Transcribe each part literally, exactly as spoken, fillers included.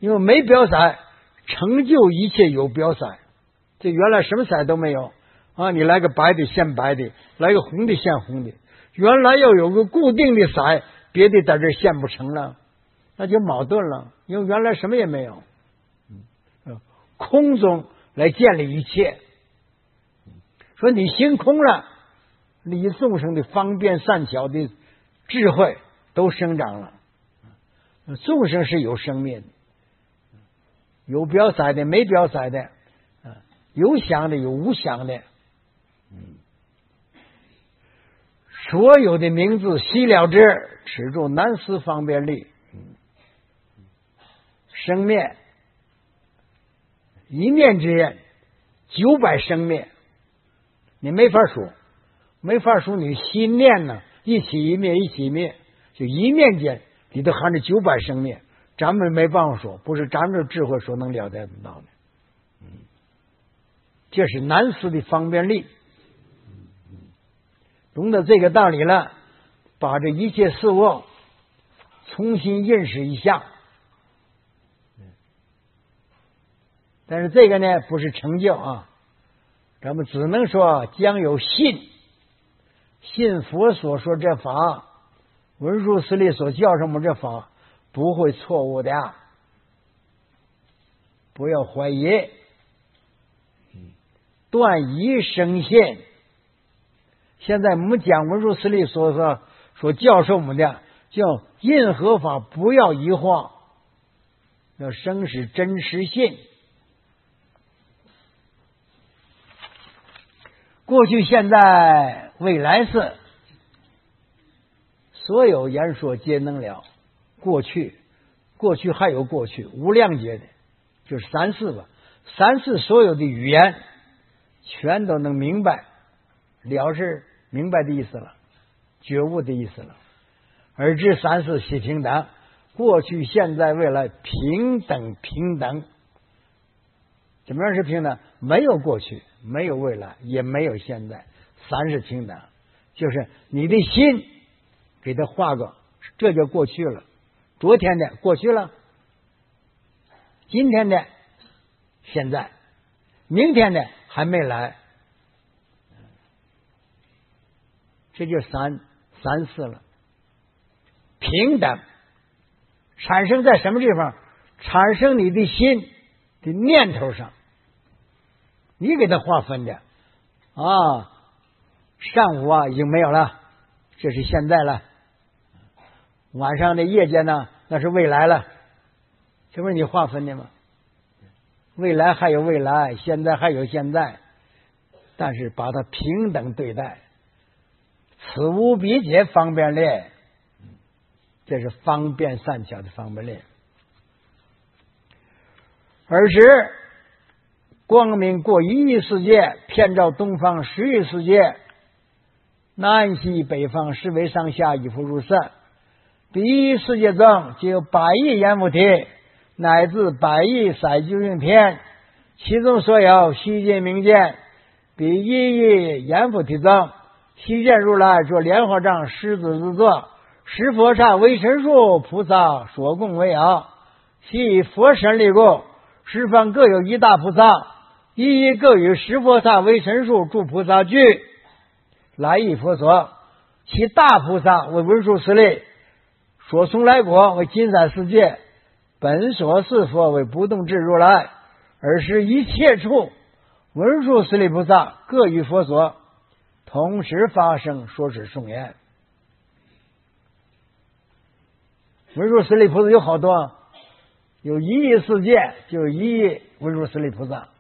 因为没表色成就一切有表色。这原来什么色都没有啊！你来个白的现白的，来个红的现红的，原来要有个固定的色，别的在这现不成了，那就矛盾了。因为原来什么也没有，空中来建立一切。说你心空了，你众生的方便善巧的智慧都生长了。众生是有生灭的，有表色的，没表色的，有想的，有无想的。所有的名字悉了之，持住难思方便力。生灭一念之间，九百生灭，你没法说，没法说。你心念呢，一起一灭，一起一灭，就一念间里头含着九百生灭，咱们没办法说，不是咱们的智慧所能了解得到的。这是难思的方便力。懂得这个道理了，把这一切事物重新认识一下。但是这个呢，不是成就啊，咱们只能说将有信，信佛所说这法，文殊师利所教什么这法，不会错误的，不要怀疑，断疑生信。现在我们讲文殊师利所说所教授我们的，叫任何法不要疑惑，要生是真实信。过去、现在、未来世，所有言说皆能了。过去，过去还有过去，无量劫的，就是三世吧。三世所有的语言，全都能明白，了是明白的意思了，觉悟的意思了。而知三世悉平等，过去、现在、未来平等平等。怎么样是平等？没有过去，没有未来，也没有现在，三是平等。就是你的心给它画个，这就过去了。昨天的过去了，今天的现在，明天的还没来，这就三三四了。平等产生在什么地方？产生你的心的念头上，你给它划分的啊。上午啊已经没有了，这是现在了。晚上的夜间呢，那是未来了，这不是你划分的吗？未来还有未来，现在还有现在，但是把它平等对待，此无彼解方便力，这是方便善巧的方便力。尔时光明过一亿世界，遍照东方十亿世界，南西北方十维上下一复如是。彼一世界中皆有百亿阎浮提，乃至百亿色究竟天，其中所有虚见明见。彼一亿阎浮提中，悉见如来作莲花藏狮子之座，十佛刹为神树，菩萨所供为有。系佛神力故，十方各有一大菩萨，一一各与十佛刹为神树，诸菩萨具来意佛所。其大菩萨为文殊师利，所从来果为金山世界，本所是佛为不动智如来。而是一切处文殊师利菩萨各于佛所，同时发生说是颂言。文殊师利菩萨有好多，有一亿世界就有一亿文殊师利菩萨。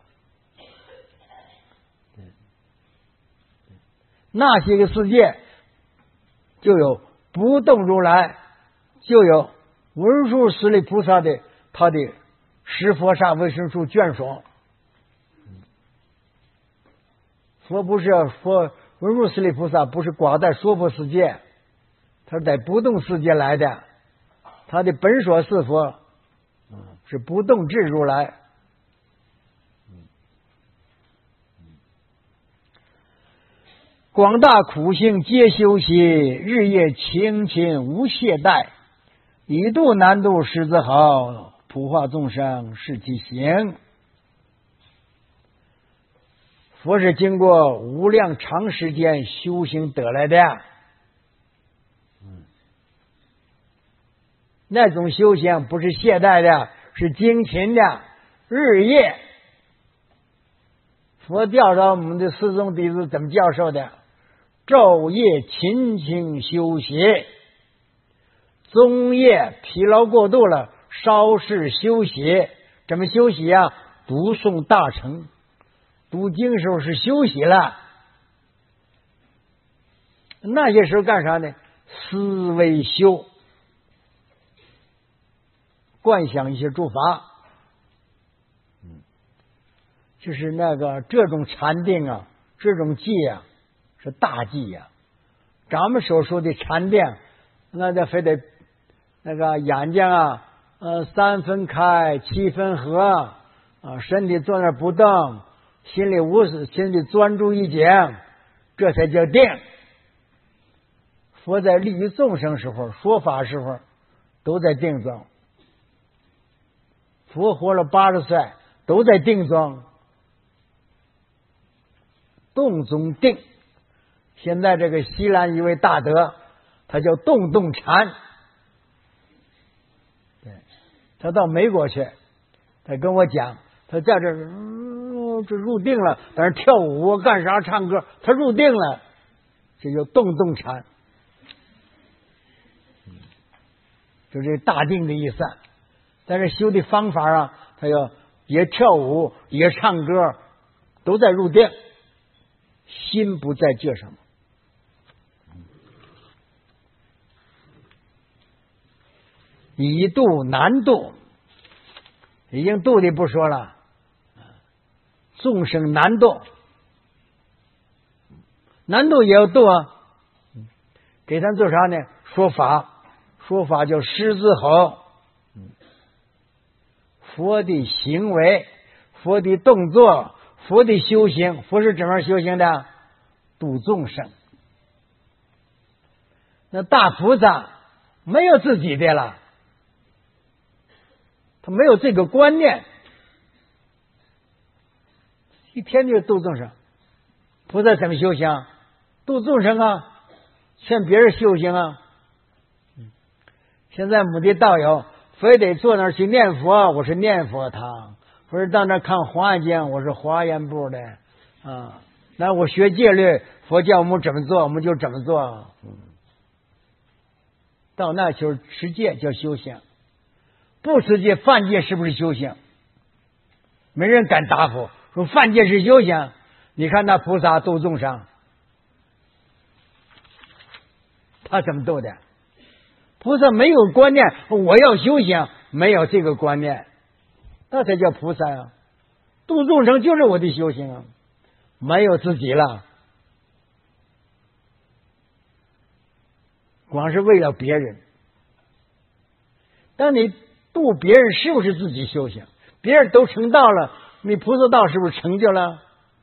那些个世界就有不动如来，就有文殊师利菩萨的他的十佛刹为神树眷属。佛不是佛，文殊师利菩萨不是挂在娑婆世界，他是在不动世界来的，他的本所是佛，是不动智如来。广大苦行皆修习，日夜勤勤无懈怠，以度难度师之好， 普化众生，是其行。佛是经过无量长时间修行得来的，那种修行不是懈怠的，是精勤的，日夜。佛教导我们的四众弟子怎么教授的？昼夜勤勤修习，中夜疲劳过度了，稍事休息。怎么休息啊？读诵大乘，读经时候是休息了。那些时候干啥呢？思维修，观想一些诸法。就是那个这种禅定啊，这种戒啊，是大忌呀、啊。咱们所说的禅定，那就非得那个眼睛啊，呃，三分开，七分合啊，身体坐那不动，心里无事，心里专注一境，这才叫定。佛在利益众生时候，说法时候，都在定中。佛活了八十岁，都在定中。动中定，现在这个西兰一位大德，他叫动动禅，对，他到美国去，他跟我讲，他在这儿、嗯、这入定了，在那跳舞干啥唱歌，他入定了，这叫动动禅，就这大定的意思。但是修的方法啊，他要也跳舞也唱歌，都在入定。心不在这上，以度难度，已经度的不说了，众生难度，难度也要度啊。给他做啥呢？说法，说法叫狮子吼。佛的行为，佛的动作，佛的修行，佛是怎么修行的？度众生。那大菩萨没有自己的了，他没有这个观念，一天就度众生。菩萨怎么修行？度众生啊，劝别人修行啊。现在某的道友非得坐那儿去念佛，我是念佛堂；或者到那儿看华严经，我是华严部的啊。那我学戒律，佛教我们怎么做，我们就怎么做。嗯，到那就是持戒叫修行，不持戒犯戒是不是修行？没人敢答复，说犯戒是修行。你看那菩萨度众生，他怎么度的？菩萨没有观念，我要修行，没有这个观念，那才叫菩萨啊！度众生就是我的修行啊，没有自己了，光是为了别人。当你度别人，是不是自己修行？别人都成道了，你菩萨道是不是成就了？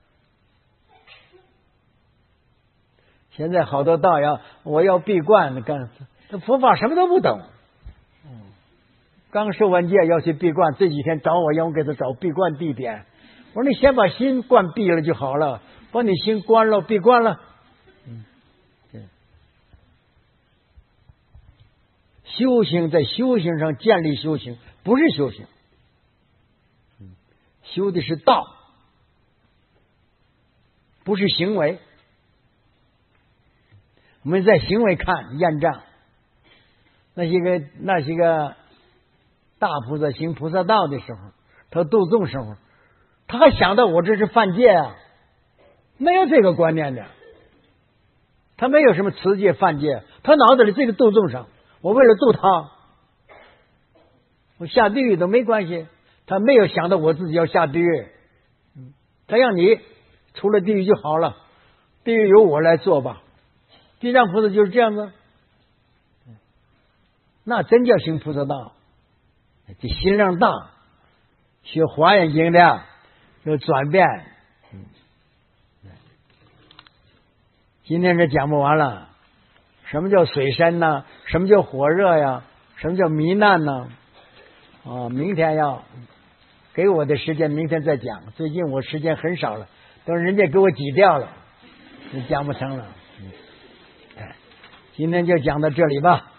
现在好多道友，我要闭关干。这佛法什么都不懂，刚受完戒要去闭关，这几天找我，让我给他找闭关地点。我说你先把心关闭了就好了，把你心关了，闭关了。嗯，对。修行在修行上建立修行，不是修行，修的是道，不是行为。我们在行为看验证。那些个那些个大菩萨行菩萨道的时候，他度众生，他还想到我这是犯戒啊，没有这个观念的，他没有什么持戒犯戒，他脑子里这个度众生，我为了度他，我下地狱都没关系，他没有想到我自己要下地狱，他让你出了地狱就好了，地狱由我来做吧。地藏菩萨就是这样子。那真叫行菩萨道，这心量大，学华严经的有转变。今天这讲不完了，什么叫水深呢？什么叫火热呀？什么叫糜烂呢？ 啊，明天要给我的时间，明天再讲。最近我时间很少了，等人家给我挤掉了，就讲不成了。今天就讲到这里吧。